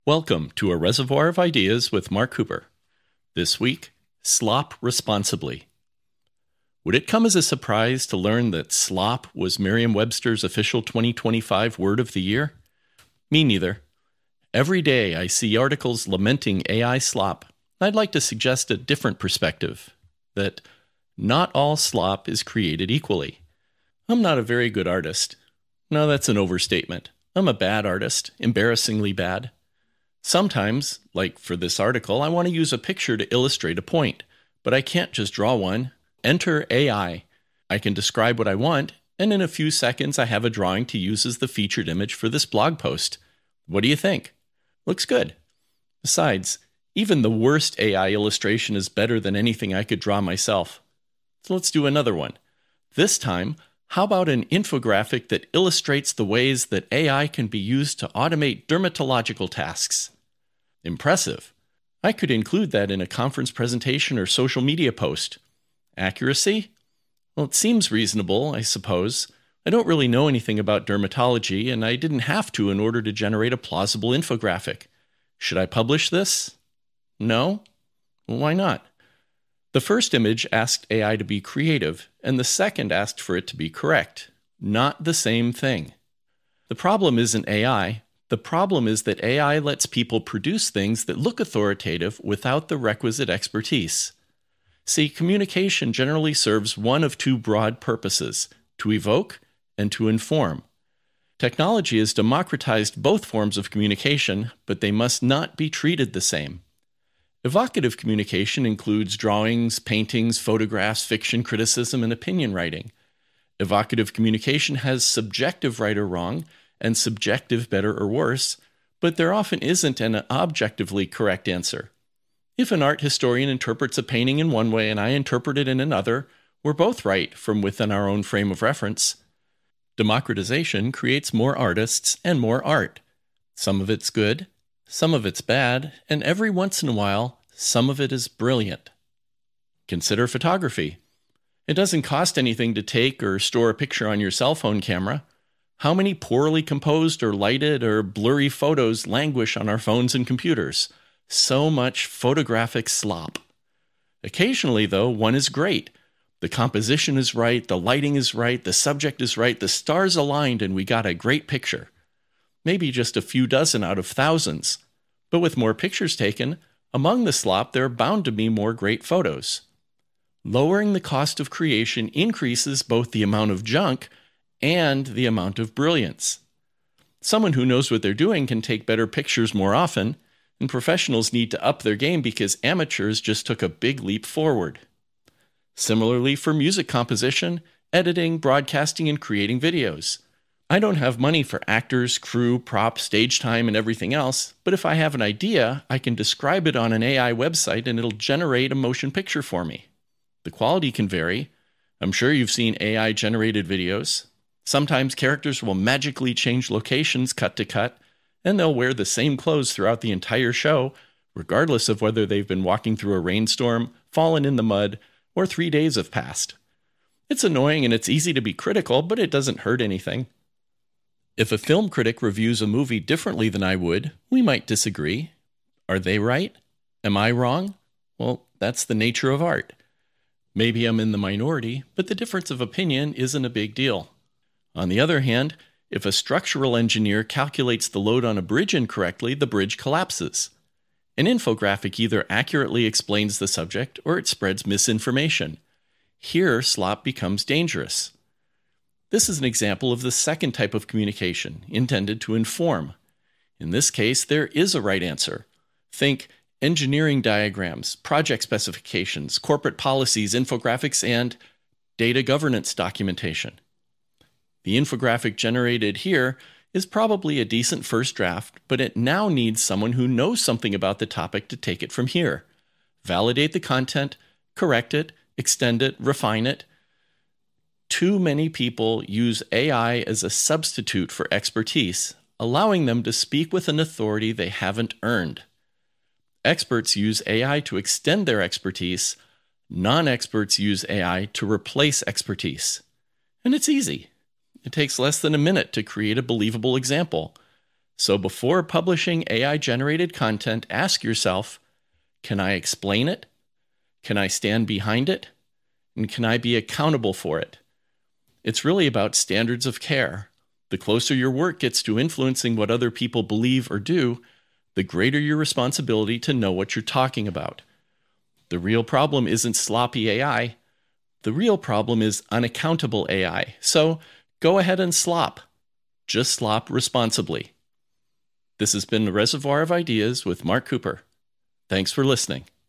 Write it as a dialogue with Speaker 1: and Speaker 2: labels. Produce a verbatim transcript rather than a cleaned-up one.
Speaker 1: Welcome to A Reservoir of Ideas with Mark Cooper. This week, slop responsibly. Would it come as a surprise to learn that slop was Merriam-Webster's official twenty twenty-five word of the year? Me neither. Every day I see articles lamenting A I slop. I'd like to suggest a different perspective, that not all slop is created equally. I'm not a very good artist. No, that's an overstatement. I'm a bad artist, embarrassingly bad. Sometimes, like for this article, I want to use a picture to illustrate a point, but I can't just draw one. Enter A I. I can describe what I want, and in a few seconds I have a drawing to use as the featured image for this blog post. What do you think? Looks good. Besides, even the worst A I illustration is better than anything I could draw myself. So let's do another one. This time, how about an infographic that illustrates the ways that A I can be used to automate dermatological tasks? Impressive. I could include that in a conference presentation or social media post. Accuracy? Well, it seems reasonable, I suppose. I don't really know anything about dermatology, and I didn't have to in order to generate a plausible infographic. Should I publish this? No? Well, why not? The first image asked A I to be creative, and the second asked for it to be correct. Not the same thing. The problem isn't A I. The problem is that A I lets people produce things that look authoritative without the requisite expertise. See, communication generally serves one of two broad purposes: to evoke and to inform. Technology has democratized both forms of communication, but they must not be treated the same. Evocative communication includes drawings, paintings, photographs, fiction, criticism, and opinion writing. Evocative communication has subjective right or wrong and subjective better or worse, but there often isn't an objectively correct answer. If an art historian interprets a painting in one way and I interpret it in another, we're both right from within our own frame of reference. Democratization creates more artists and more art. Some of it's good, some of it's bad, and every once in a while, some of it is brilliant. Consider photography. It doesn't cost anything to take or store a picture on your cell phone camera. How many poorly composed or lighted or blurry photos languish on our phones and computers? So much photographic slop. Occasionally, though, one is great. The composition is right, the lighting is right, the subject is right, the stars aligned, and we got a great picture. Maybe just a few dozen out of thousands. But with more pictures taken, among the slop there are bound to be more great photos. Lowering the cost of creation increases both the amount of junk and the amount of brilliance. Someone who knows what they're doing can take better pictures more often, and professionals need to up their game because amateurs just took a big leap forward. Similarly for music composition, editing, broadcasting, and creating videos. I don't have money for actors, crew, props, stage time, and everything else, but if I have an idea, I can describe it on an A I website and it'll generate a motion picture for me. The quality can vary. I'm sure you've seen A I-generated videos. Sometimes characters will magically change locations cut to cut, and they'll wear the same clothes throughout the entire show, regardless of whether they've been walking through a rainstorm, fallen in the mud, or three days have passed. It's annoying and it's easy to be critical, but it doesn't hurt anything. If a film critic reviews a movie differently than I would, we might disagree. Are they right? Am I wrong? Well, that's the nature of art. Maybe I'm in the minority, but the difference of opinion isn't a big deal. On the other hand, if a structural engineer calculates the load on a bridge incorrectly, the bridge collapses. An infographic either accurately explains the subject or it spreads misinformation. Here, slop becomes dangerous. This is an example of the second type of communication, intended to inform. In this case, there is a right answer. Think engineering diagrams, project specifications, corporate policies, infographics, and data governance documentation. The infographic generated here is probably a decent first draft, but it now needs someone who knows something about the topic to take it from here. Validate the content, correct it, extend it, refine it. Too many people use A I as a substitute for expertise, allowing them to speak with an authority they haven't earned. Experts use A I to extend their expertise. Non-experts use A I to replace expertise. And it's easy. It takes less than a minute to create a believable example. So before publishing A I-generated content, ask yourself, can I explain it? Can I stand behind it? And can I be accountable for it? It's really about standards of care. The closer your work gets to influencing what other people believe or do, the greater your responsibility to know what you're talking about. The real problem isn't sloppy A I. The real problem is unaccountable A I. So go ahead and slop. Just slop responsibly. This has been the Reservoir of Ideas with Mark Cooper. Thanks for listening.